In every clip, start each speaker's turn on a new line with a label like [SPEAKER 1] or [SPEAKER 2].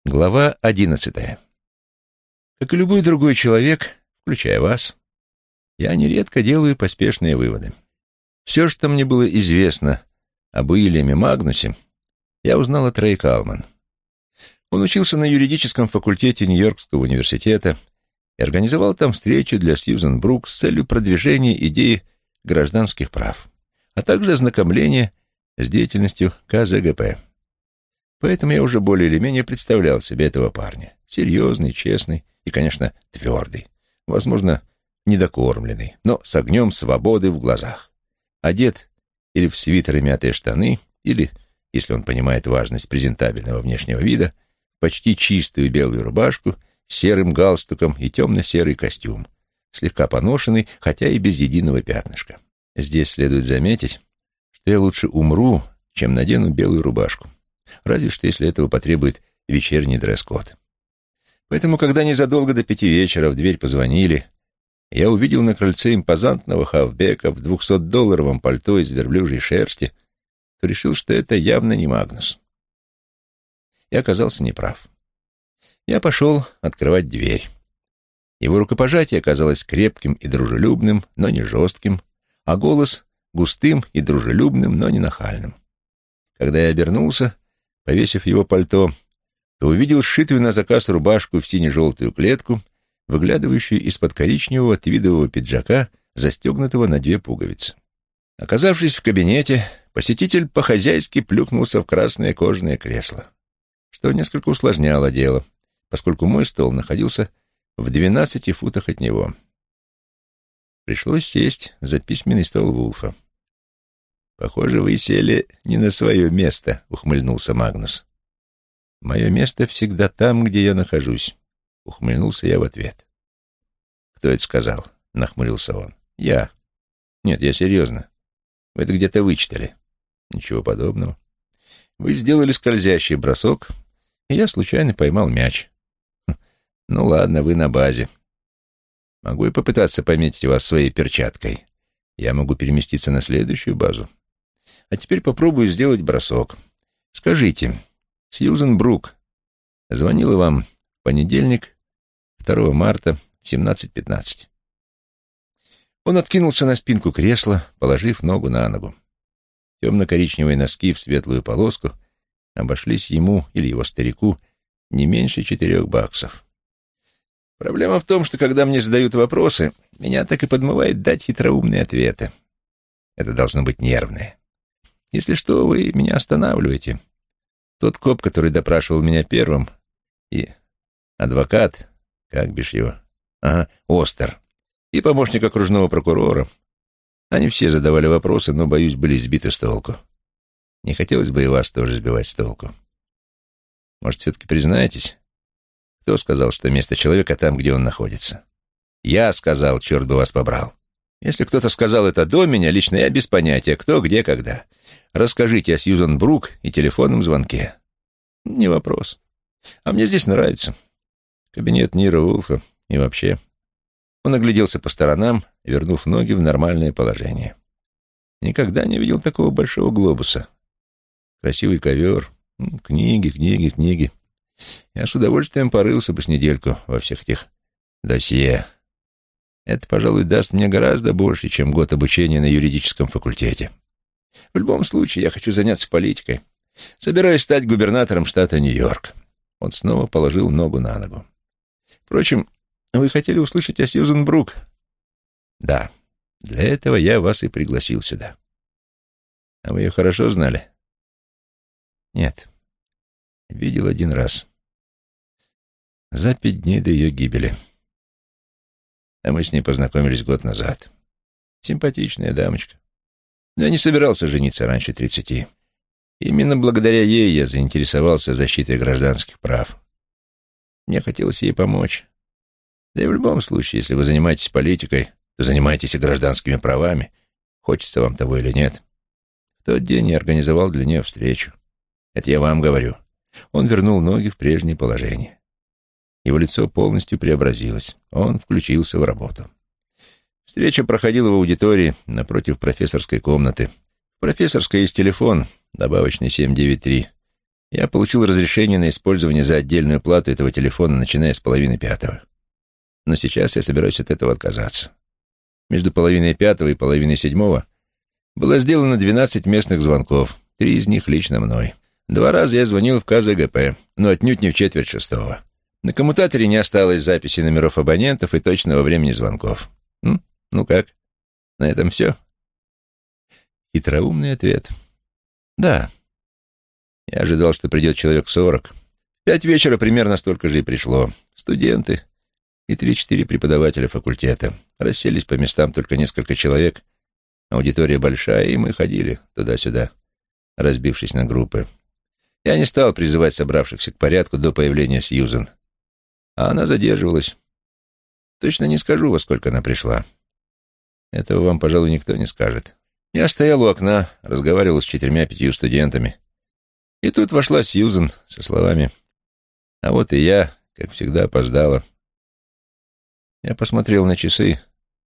[SPEAKER 1] Глава 11. Как и любой другой человек, включая вас, я нередко делаю поспешные выводы. Все, что мне было известно об Уильяме Магнусе, я узнал от Рэя Калман. Он учился на юридическом факультете Нью-Йоркского университета и организовал там встречу для Сьюзен Брук с целью продвижения идеи гражданских прав, а также ознакомления с деятельностью КЗГП. Поэтому я уже более или менее представлял себе этого парня. Серьезный, честный и, конечно, твердый. Возможно, недокормленный, но с огнем свободы в глазах. Одет или в свитер и мятые штаны, или, если он понимает важность презентабельного внешнего вида, почти чистую белую рубашку с серым галстуком и темно-серый костюм, слегка поношенный, хотя и без единого пятнышка. Здесь следует заметить, что я лучше умру, чем надену белую рубашку. Разве что, если этого потребует вечерний дресс-код. Поэтому, когда незадолго до 5 вечера в дверь позвонили, я увидел на крыльце импозантного хавбека в $200 пальто из верблюжьей шерсти, то решил, что это явно не Магнус. И оказался неправ. Я пошел открывать дверь. Его рукопожатие оказалось крепким и дружелюбным, но не жестким, а голос густым и дружелюбным, но не нахальным. Когда я обернулся, повесив его пальто, то увидел сшитую на заказ рубашку в сине-желтую клетку, выглядывающую из-под коричневого твидового пиджака, застегнутого на 2 пуговицы. Оказавшись в кабинете, посетитель по-хозяйски плюхнулся в красное кожаное кресло, что несколько усложняло дело, поскольку мой стол находился в 12 футах от него. Пришлось сесть за письменный стол Вулфа. «Похоже, вы сели не на свое место», — ухмыльнулся Магнус. «Мое место всегда там, где я нахожусь», — ухмыльнулся я в ответ. «Кто это сказал?» — нахмурился он. «Я». «Нет, я серьезно. Вы это где-то вычитали». «Ничего подобного. Вы сделали скользящий бросок, и я случайно поймал мяч». «Ну ладно, вы на базе. Могу и попытаться пометить вас своей перчаткой. Я могу переместиться на следующую базу. А теперь попробую сделать бросок. Скажите, Сьюзен Брук звонила вам в понедельник, 2 марта в 17:15. Он откинулся на спинку кресла, положив ногу на ногу. Темно-коричневые носки в светлую полоску обошлись ему или его старику не меньше $4. Проблема в том, что когда мне задают вопросы, меня так и подмывает дать хитроумные ответы. Это должно быть нервное. Если что, вы меня останавливаете. Тот коп, который допрашивал меня первым, и адвокат, как бишь его, Остер, и помощник окружного прокурора, они все задавали вопросы, но, боюсь, были сбиты с толку. Не хотелось бы и вас тоже сбивать с толку. Может, все-таки признаетесь? Кто сказал, что место человека там, где он находится? Я сказал, черт бы вас побрал. Если кто-то сказал это до меня, лично я без понятия, кто, где, когда. Расскажите о Сьюзен Брук и телефонном звонке. Не вопрос. А мне здесь нравится. Кабинет Ниро Вулфа и вообще. Он огляделся по сторонам, вернув ноги в нормальное положение. Никогда не видел такого большого глобуса. Красивый ковер, книги. Я с удовольствием порылся бы с недельку во всех этих досье. Это, пожалуй, даст мне гораздо больше, чем год обучения на юридическом факультете. В любом случае, я хочу заняться политикой. Собираюсь стать губернатором штата Нью-Йорк. Он снова положил ногу на ногу. Впрочем, вы хотели услышать о Сьюзен Брук? Да, для этого я вас и пригласил сюда. А вы ее хорошо знали? Нет. Видел 1 раз. За 5 дней до ее гибели. А мы с ней познакомились год назад. Симпатичная дамочка. Но я не собирался жениться раньше 30. Именно благодаря ей я заинтересовался защитой гражданских прав. Мне хотелось ей помочь. Да и в любом случае, если вы занимаетесь политикой, то занимаетесь и гражданскими правами, хочется вам того или нет. В тот день я организовал для нее встречу. Это я вам говорю. Он вернул ноги в прежнее положение. Его лицо полностью преобразилось. Он включился в работу. Встреча проходила в аудитории напротив профессорской комнаты. В профессорской есть телефон, добавочный 793. Я получил разрешение на использование за отдельную плату этого телефона, начиная с 4:30. Но сейчас я собираюсь от этого отказаться. Между 4:30 и 6:30 было сделано 12 местных звонков, 3 из них лично мной. 2 раза я звонил в КЗГП, но отнюдь не в 5:45. На коммутаторе не осталось записи номеров абонентов и точного времени звонков. Ну как? На этом все? Хитроумный ответ. Да. Я ожидал, что придет человек 40. В 5 вечера примерно столько же и пришло. Студенты и 3-4 преподавателя факультета. Расселись по местам только несколько человек. Аудитория большая, и мы ходили туда-сюда, разбившись на группы. Я не стал призывать собравшихся к порядку до появления Сьюзен. А она задерживалась. Точно не скажу, во сколько она пришла. Этого вам, пожалуй, никто не скажет. Я стоял у окна, разговаривал с 4-5 студентами. И тут вошла Сьюзен со словами: «А вот и я, как всегда, опоздала». Я посмотрел на часы.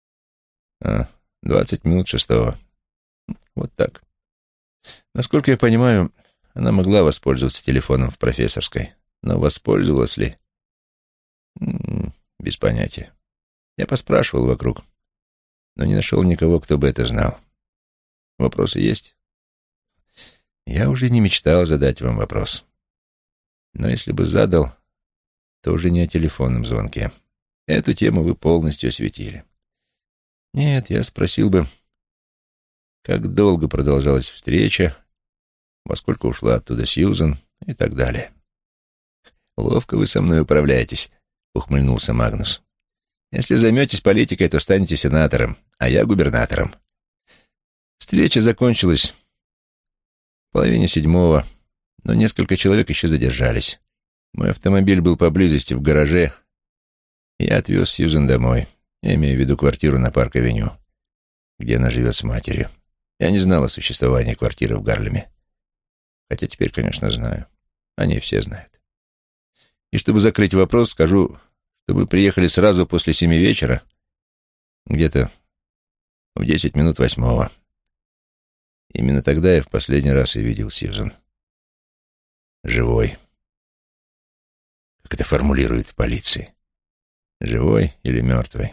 [SPEAKER 1] 20 минут 6. Вот так. Насколько я понимаю, она могла воспользоваться телефоном в профессорской. Но воспользовалась ли? Без понятия. Я поспрашивал вокруг, но не нашел никого, кто бы это знал. Вопросы есть? Я уже не мечтал задать вам вопрос. Но если бы задал, то уже не о телефонном звонке. Эту тему вы полностью осветили. Нет, я спросил бы, как долго продолжалась встреча, во сколько ушла оттуда Сьюзен и так далее. «Ловко вы со мной управляетесь», — ухмыльнулся Магнус. «Если займетесь политикой, то станете сенатором, а я губернатором». Встреча закончилась в 6:30, но несколько человек еще задержались. Мой автомобиль был поблизости в гараже. Я отвез Сьюзен домой. Я имею в виду квартиру на Парк-авеню, где она живет с матерью. Я не знал о существовании квартиры в Гарлеме. Хотя теперь, конечно, знаю. Они все знают. И чтобы закрыть вопрос, скажу, что мы приехали сразу после 7 вечера, где-то в 10 минут 8. Именно тогда я в последний раз и видел Сьюзен. Живой. Как это формулируют в полиции? Живой или мертвый?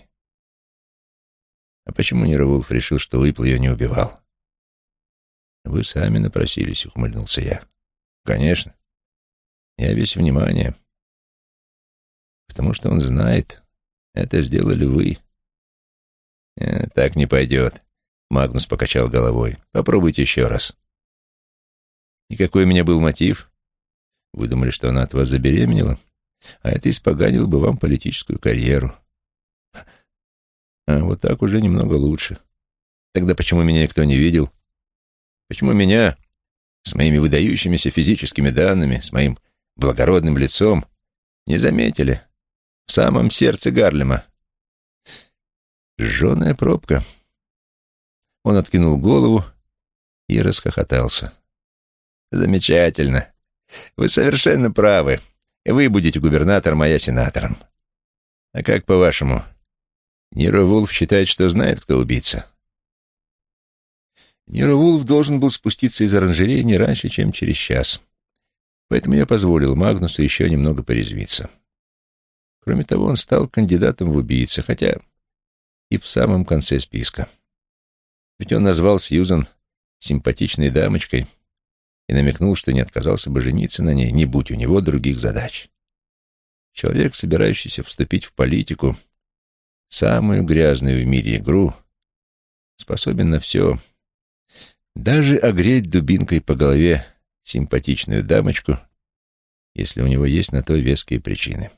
[SPEAKER 1] А почему Ниро Вулф решил, что Уипл ее не убивал? Вы сами напросились, ухмыльнулся я. Конечно. Я весь внимание. Потому что он знает, это сделали вы. Так не пойдет. Магнус покачал головой. Попробуйте еще раз. И какой у меня был мотив? Вы думали, что она от вас забеременела? А это испоганило бы вам политическую карьеру. А вот так уже немного лучше. Тогда почему меня никто не видел? Почему меня, с моими выдающимися физическими данными, с моим благородным лицом, не заметили в самом сердце Гарлема? Жженая пробка. Он откинул голову и расхохотался. Замечательно. Вы совершенно правы. Вы будете губернатором, а я сенатором. А как по-вашему, Ниро Вулф считает, что знает, кто убийца? Ниро Вулф должен был спуститься из оранжереи не раньше, чем через час. Поэтому я позволил Магнусу еще немного порезвиться. Кроме того, он стал кандидатом в убийцы, хотя и в самом конце списка. Ведь он назвал Сьюзен симпатичной дамочкой и намекнул, что не отказался бы жениться на ней, не будь у него других задач. Человек, собирающийся вступить в политику, самую грязную в мире игру, способен на все, даже огреть дубинкой по голове симпатичную дамочку, если у него есть на то веские причины.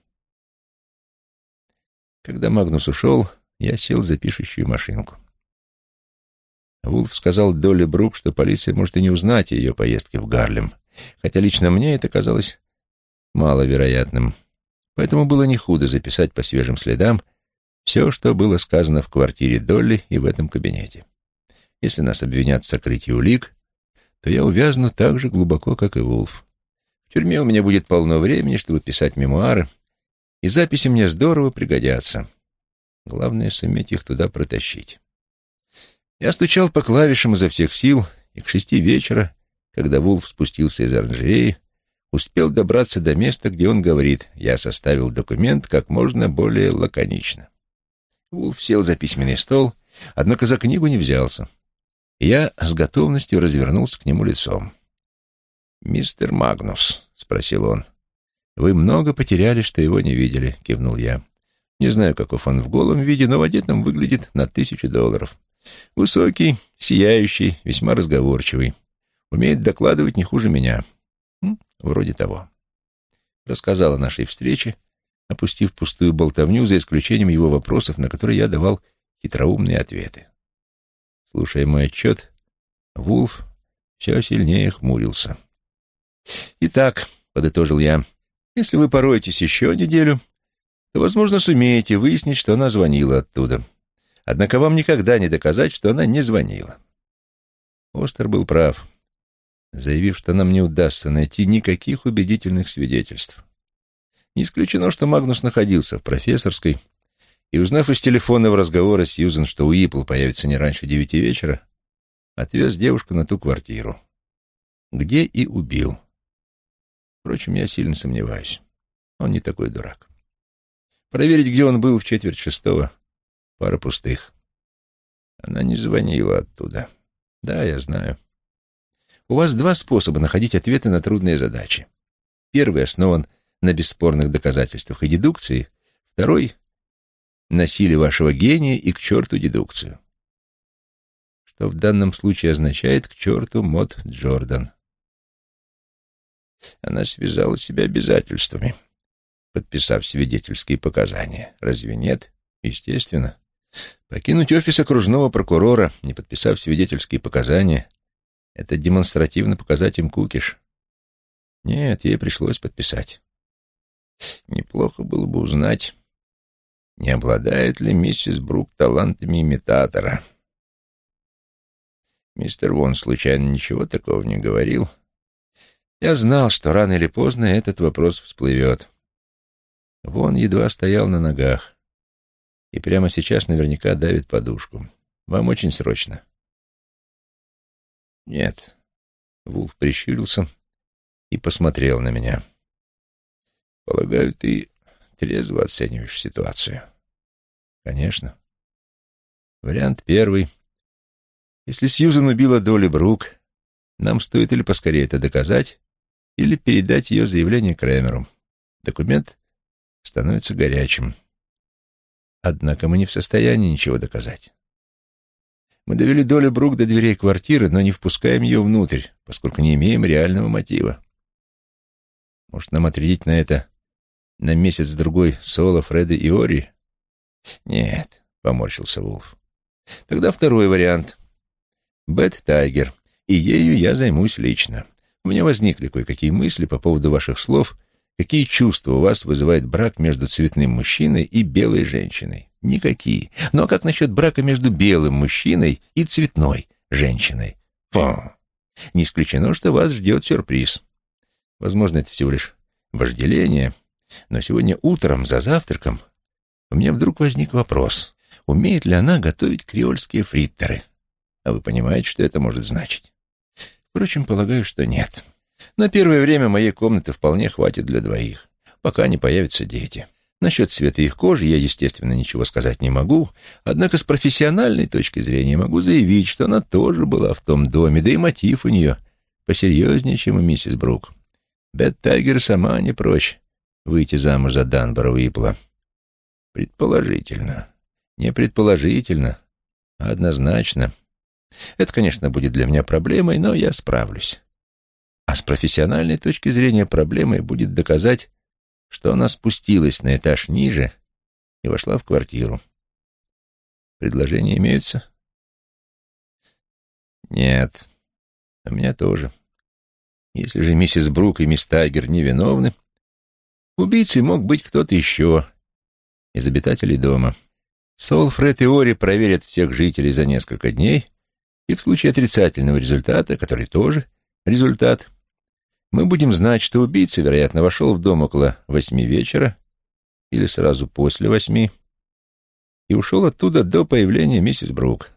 [SPEAKER 1] Когда Магнус ушел, я сел за пишущую машинку. Вулф сказал Долли Брук, что полиция может и не узнать о ее поездке в Гарлем, хотя лично мне это казалось маловероятным. Поэтому было не худо записать по свежим следам все, что было сказано в квартире Долли и в этом кабинете. Если нас обвинят в сокрытии улик, то я увязну так же глубоко, как и Вулф. В тюрьме у меня будет полно времени, чтобы писать мемуары, и записи мне здорово пригодятся. Главное — суметь их туда протащить. Я стучал по клавишам изо всех сил, и к 6 вечера, когда Вулф спустился из оранжереи, успел добраться до места, где он говорит: «Я составил документ как можно более лаконично». Вулф сел за письменный стол, однако за книгу не взялся. Я с готовностью развернулся к нему лицом. «Мистер Магнус», — спросил он. «Вы много потеряли, что его не видели», — кивнул я. «Не знаю, каков он в голом виде, но в одетом выглядит на $1000. Высокий, сияющий, весьма разговорчивый. Умеет докладывать не хуже меня. Вроде того». Рассказал о нашей встрече, опустив пустую болтовню, за исключением его вопросов, на которые я давал хитроумные ответы. Слушая мой отчет, Вулф все сильнее хмурился. «Итак», — подытожил я, — «если вы пороетесь еще неделю, то, возможно, сумеете выяснить, что она звонила оттуда. Однако вам никогда не доказать, что она не звонила». Остер был прав, заявив, что нам не удастся найти никаких убедительных свидетельств. Не исключено, что Магнус находился в профессорской, и, узнав из телефонного разговора Сьюзен, что Уиппл появится не раньше 9 вечера, отвез девушку на ту квартиру, где и убил. Впрочем, я сильно сомневаюсь. Он не такой дурак. Проверить, где он был в 5:45, пара пустых. Она не звонила оттуда. Да, я знаю. У вас два способа находить ответы на трудные задачи. Первый основан на бесспорных доказательствах и дедукции, второй — на силе вашего гения и к черту дедукцию. Что в данном случае означает «к черту Мод Джордан». Она связала себя обязательствами, подписав свидетельские показания. Разве нет? Естественно. Покинуть офис окружного прокурора, не подписав свидетельские показания, это демонстративно показать им кукиш. Нет, ей пришлось подписать. Неплохо было бы узнать, не обладает ли миссис Брук талантами имитатора. Мистер Вон случайно ничего такого не говорил? Я знал, что рано или поздно этот вопрос всплывет. Вон едва стоял на ногах и прямо сейчас наверняка давит подушку. Вам очень срочно. Нет. Вулф прищурился и посмотрел на меня. Полагаю, ты трезво оцениваешь ситуацию. Конечно. Вариант первый. Если Сьюзен убила Долли Брук, нам стоит или поскорее это доказать, или передать ее заявление Крэмеру. Документ становится горячим. Однако мы не в состоянии ничего доказать. Мы довели Долли Брук до дверей квартиры, но не впускаем ее внутрь, поскольку не имеем реального мотива. Может, нам отрядить на это на месяц-другой Соло, Фреда и Ори? Нет, поморщился Вулф. Тогда второй вариант. Бет Тайгер, и ею я займусь лично. У меня возникли кое-какие мысли по поводу ваших слов, какие чувства у вас вызывает брак между цветным мужчиной и белой женщиной. Никакие. Ну а как насчет брака между белым мужчиной и цветной женщиной? Фу. Не исключено, что вас ждет сюрприз. Возможно, это всего лишь вожделение, но сегодня утром за завтраком у меня вдруг возник вопрос, умеет ли она готовить креольские фриттеры? А вы понимаете, что это может значить? Впрочем, полагаю, что нет. На первое время моей комнаты вполне хватит для двоих, пока не появятся дети. Насчет цвета их кожи я, естественно, ничего сказать не могу, однако с профессиональной точки зрения могу заявить, что она тоже была в том доме, да и мотив у нее посерьезнее, чем у миссис Брук. Бет Тайгер сама не прочь выйти замуж за Данбора Уиппла. Предположительно. Не предположительно, а однозначно. Это, конечно, будет для меня проблемой, но я справлюсь. А с профессиональной точки зрения проблемой будет доказать, что она спустилась на этаж ниже и вошла в квартиру. Предложения имеются? Нет. У меня тоже. Если же миссис Брук и мисс Тайгер невиновны, убийцей мог быть кто-то еще из обитателей дома. Сол, Фред и Ори проверят всех жителей за несколько дней, и в случае отрицательного результата, который тоже результат, мы будем знать, что убийца, вероятно, вошел в дом около 8 вечера или сразу после 8 и ушел оттуда до появления миссис Брук.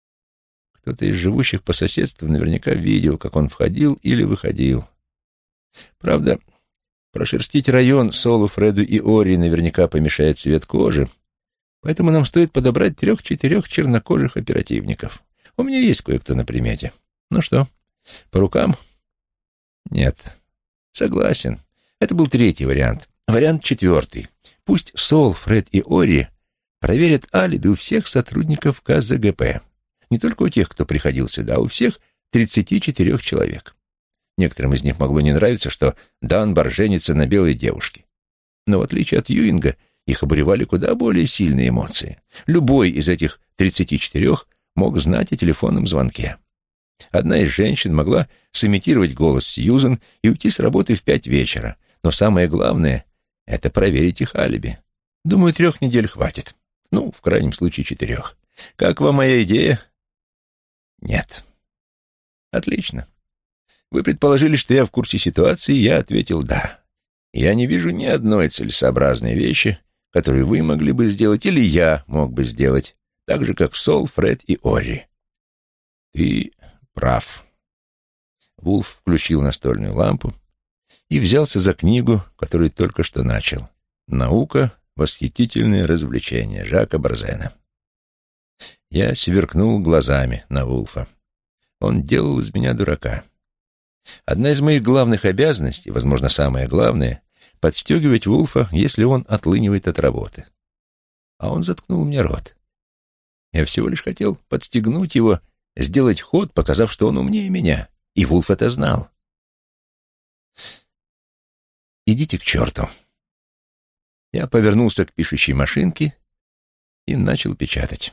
[SPEAKER 1] Кто-то из живущих по соседству наверняка видел, как он входил или выходил. Правда, прошерстить район Солу, Фреду и Ори наверняка помешает цвет кожи, поэтому нам стоит подобрать 3-4 чернокожих оперативников. У меня есть кое-кто на примете. Ну что, по рукам? Нет. Согласен. Это был третий вариант. Вариант четвертый. Пусть Сол, Фред и Ори проверят алиби у всех сотрудников КЗГП. Не только у тех, кто приходил сюда, а у всех 34 человек. Некоторым из них могло не нравиться, что Данбар женится на белой девушке. Но в отличие от Юинга, их обуревали куда более сильные эмоции. Любой из этих 34 мог знать о телефонном звонке. Одна из женщин могла сымитировать голос Сьюзен и уйти с работы в 5 вечера. Но самое главное — это проверить их алиби. Думаю, 3 недель хватит. Ну, в крайнем случае 4. Как вам моя идея? Нет. Отлично. Вы предположили, что я в курсе ситуации, и я ответил «да». Я не вижу ни одной целесообразной вещи, которую вы могли бы сделать или я мог бы сделать, так же, как Сол, Фред и Ори. Ты прав. Вулф включил настольную лампу и взялся за книгу, которую только что начал. «Наука. Восхитительное развлечение» Жака Барзена. Я сверкнул глазами на Вулфа. Он делал из меня дурака. Одна из моих главных обязанностей, возможно, самая главная, подстегивать Вулфа, если он отлынивает от работы. А он заткнул мне рот. Я всего лишь хотел подстегнуть его, сделать ход, показав, что он умнее меня. И Вулф это знал. «Идите к черту». Я повернулся к пишущей машинке и начал печатать.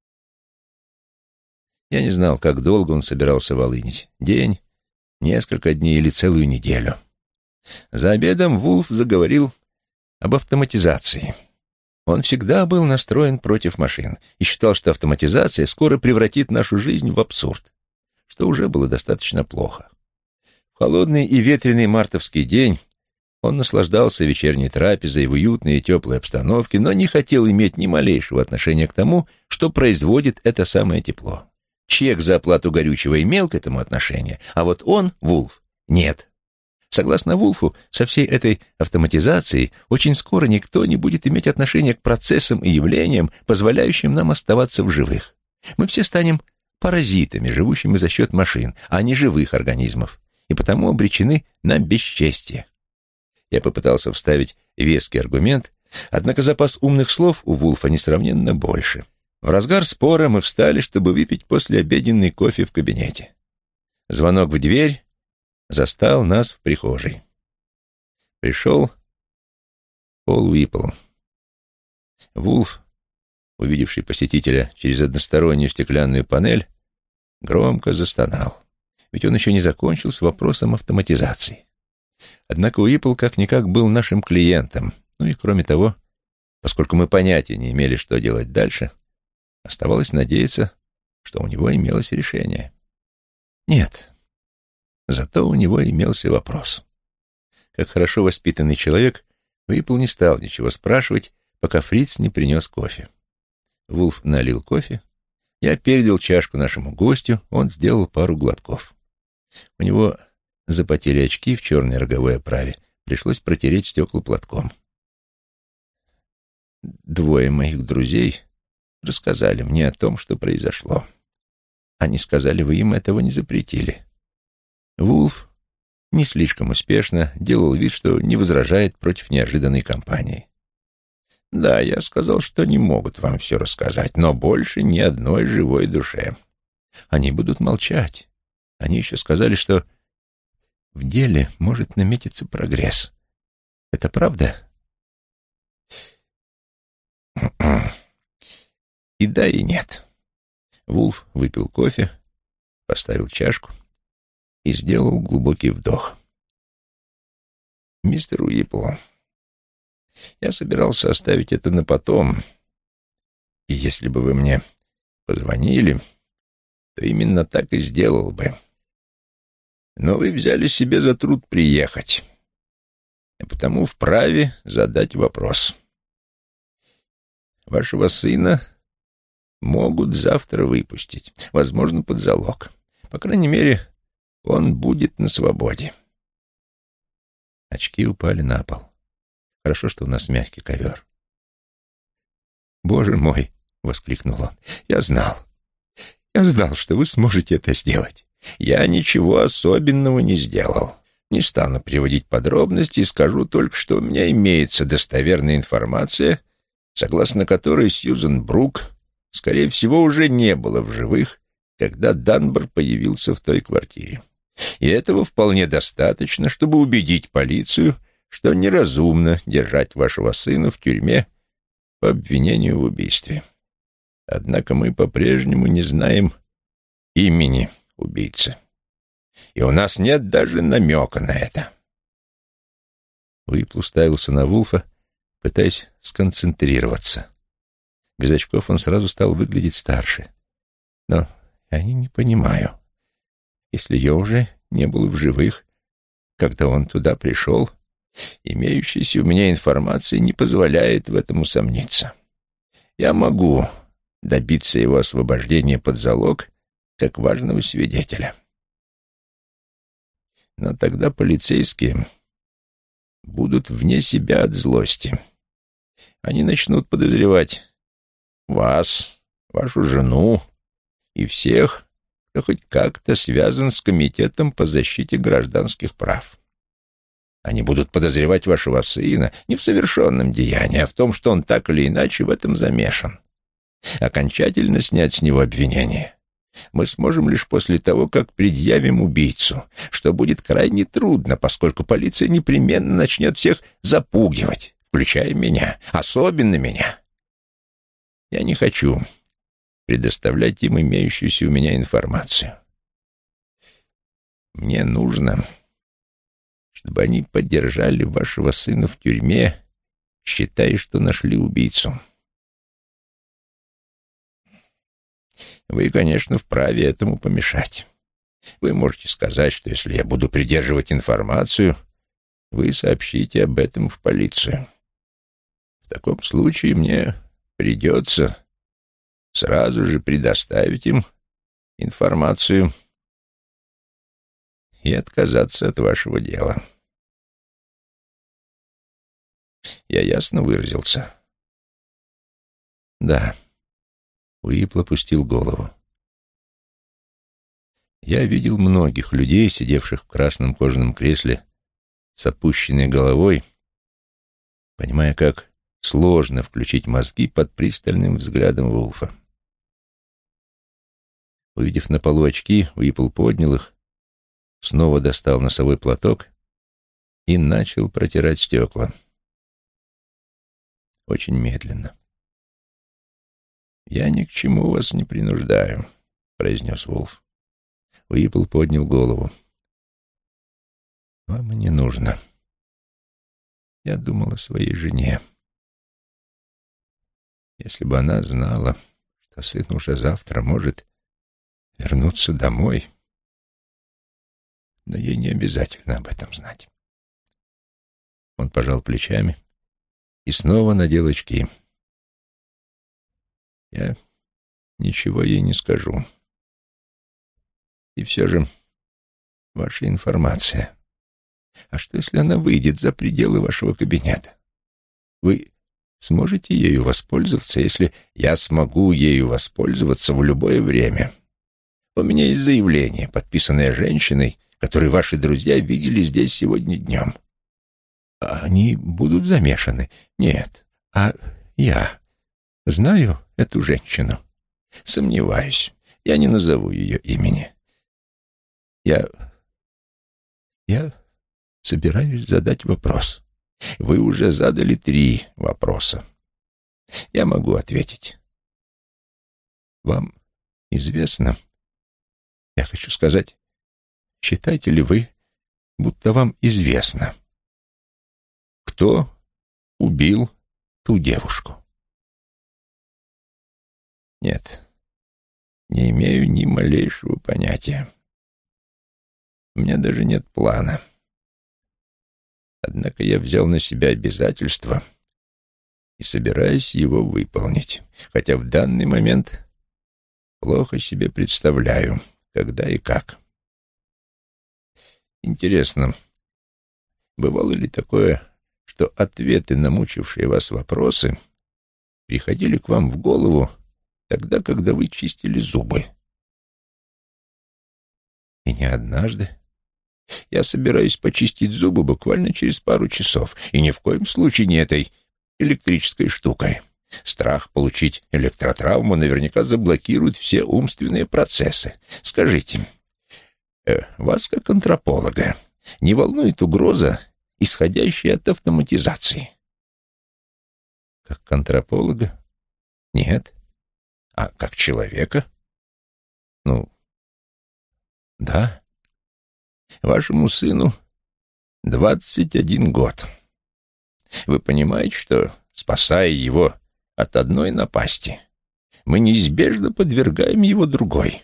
[SPEAKER 1] Я не знал, как долго он собирался волынить. День, несколько дней или целую неделю. За обедом Вулф заговорил об автоматизации. Он всегда был настроен против машин и считал, что автоматизация скоро превратит нашу жизнь в абсурд, что уже было достаточно плохо. В холодный и ветреный мартовский день он наслаждался вечерней трапезой в уютной и теплой обстановке, но не хотел иметь ни малейшего отношения к тому, что производит это самое тепло. Чек за оплату горючего имел к этому отношение, а вот он, Вулф, нет. Согласно Вулфу, со всей этой автоматизацией очень скоро никто не будет иметь отношения к процессам и явлениям, позволяющим нам оставаться в живых. Мы все станем паразитами, живущими за счет машин, а не живых организмов, и потому обречены на бесчестие. Я попытался вставить веский аргумент, однако запас умных слов у Вулфа несравненно больше. В разгар спора мы встали, чтобы выпить послеобеденный кофе в кабинете. Звонок в дверь застал нас в прихожей. Пришел Пол Уиппл. Вулф, увидевший посетителя через одностороннюю стеклянную панель, громко застонал, ведь он еще не закончил с вопросом автоматизации. Однако Уиппл как-никак был нашим клиентом, ну и кроме того, поскольку мы понятия не имели, что делать дальше, оставалось надеяться, что у него имелось решение. Нет, зато у него имелся вопрос. Как хорошо воспитанный человек, Уиппл не стал ничего спрашивать, пока Фриц не принес кофе. Вулф налил кофе, я передал чашку нашему гостю, он сделал пару глотков. У него запотели очки в черной роговой оправе, пришлось протереть стекла платком. 2 моих друзей рассказали мне о том, что произошло. Они сказали, вы им этого не запретили. Вулф не слишком успешно делал вид, что не возражает против неожиданной кампании. Да, я сказал, что не могут вам все рассказать, но больше ни одной живой душе. Они будут молчать. Они еще сказали, что в деле может наметиться прогресс. Это правда? И да, и нет. Вулф выпил кофе, поставил чашку и сделал глубокий вдох. Мистер Уиппл, я собирался оставить это на потом, и если бы вы мне позвонили, то именно так и сделал бы. Но вы взяли себе за труд приехать, и потому вправе задать вопрос. Вашего сына могут завтра выпустить, возможно, под залог. По крайней мере, он будет на свободе. Очки упали на пол. Хорошо, что у нас мягкий ковер. «Боже мой!» — воскликнул он. «Я знал, что вы сможете это сделать.
[SPEAKER 2] Я ничего особенного не сделал. Не стану приводить подробности, скажу только, что у меня имеется достоверная информация, согласно которой Сьюзен Брук, скорее всего, уже не было в живых, когда Данбор появился в той квартире. И этого вполне достаточно, чтобы убедить полицию, что неразумно держать вашего сына в тюрьме по обвинению в убийстве. Однако мы по-прежнему не знаем имени убийцы. И у нас нет даже намека на это».
[SPEAKER 1] Уипл уставился на Вулфа, пытаясь сконцентрироваться. Без очков он сразу стал выглядеть старше. «Но я не понимаю. Если я уже не был в живых, когда он туда пришел,
[SPEAKER 2] имеющаяся у меня информация не позволяет в этом усомниться. Я могу добиться его освобождения под залог как важного свидетеля. Но тогда полицейские будут вне себя от злости. Они начнут подозревать вас, вашу жену и всех, кто хоть как-то связан с Комитетом по защите гражданских прав. Они будут подозревать вашего сына не в совершенном деянии, а в том, что он так или иначе в этом замешан. Окончательно снять с него обвинение мы сможем лишь после того, как предъявим убийцу, что будет крайне трудно, поскольку полиция непременно начнет всех запугивать, включая меня, особенно меня. Я не хочу предоставлять им имеющуюся у меня информацию. Мне нужно, чтобы они поддержали вашего сына в тюрьме, считая, что нашли убийцу. Вы, конечно, вправе этому помешать. Вы можете сказать, что если я буду придерживать информацию, вы сообщите об этом в полицию. В таком случае мне придется сразу же предоставить им информацию и отказаться от вашего дела. Я ясно выразился?
[SPEAKER 1] Да. Уипл опустил голову. Я видел многих людей, сидевших в красном кожаном кресле с опущенной головой, понимая, как сложно включить мозги под пристальным взглядом Вулфа. Увидев на полу очки, Уипл поднял их, снова достал носовой платок и начал протирать стекла. Очень медленно.
[SPEAKER 2] «Я ни к чему вас не принуждаю», — произнес Вулф.
[SPEAKER 1] Уипл поднял голову. «Вам и не нужно. Я думал о своей жене. Если бы она знала, что сын уже завтра может вернуться домой, но ей не обязательно об этом знать». Он пожал плечами и снова надел очки. «Я ничего ей не скажу. И все же ваша информация. А что, если она выйдет за пределы вашего кабинета? Вы сможете ею воспользоваться, если я смогу ею воспользоваться в любое время? У меня есть заявление, подписанное женщиной, которую ваши друзья видели здесь сегодня днем. Они будут замешаны? Нет. А я знаю эту женщину? Сомневаюсь. Я не назову ее имени. Я собираюсь задать вопрос. Вы уже задали 3 вопроса. Я могу ответить. Вам известно, я хочу сказать, считаете ли вы, будто вам известно, кто убил ту девушку? Нет, не имею ни малейшего понятия. У меня даже нет плана. Однако я взял на себя обязательство и собираюсь его выполнить, хотя в данный момент плохо себе представляю, когда и как. Интересно,
[SPEAKER 2] Бывало ли такое, что ответы на мучившие вас вопросы приходили к вам в голову тогда, когда вы чистили зубы? И не однажды. Я собираюсь почистить зубы буквально через пару часов, и ни в коем случае не этой электрической штукой. Страх получить электротравму наверняка заблокирует все умственные процессы. Скажите, вас, как антрополога, не волнует угроза, исходящая от автоматизации? Как антрополога? Нет. А как человека? Ну, да. Вашему сыну 21 год. Вы понимаете, что, спасая его от одной напасти, мы неизбежно подвергаем его другой?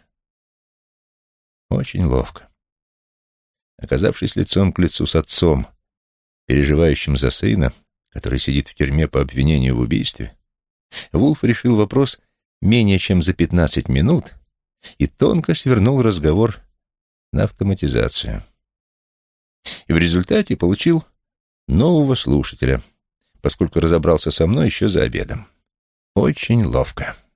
[SPEAKER 2] Очень ловко. Оказавшись лицом к лицу с отцом, переживающим за сына, который сидит в тюрьме по обвинению в убийстве, Вулф решил вопрос менее чем за 15 минут и тонко свернул разговор на автоматизацию. И в результате получил нового слушателя, поскольку разобрался со мной еще за обедом. Очень ловко.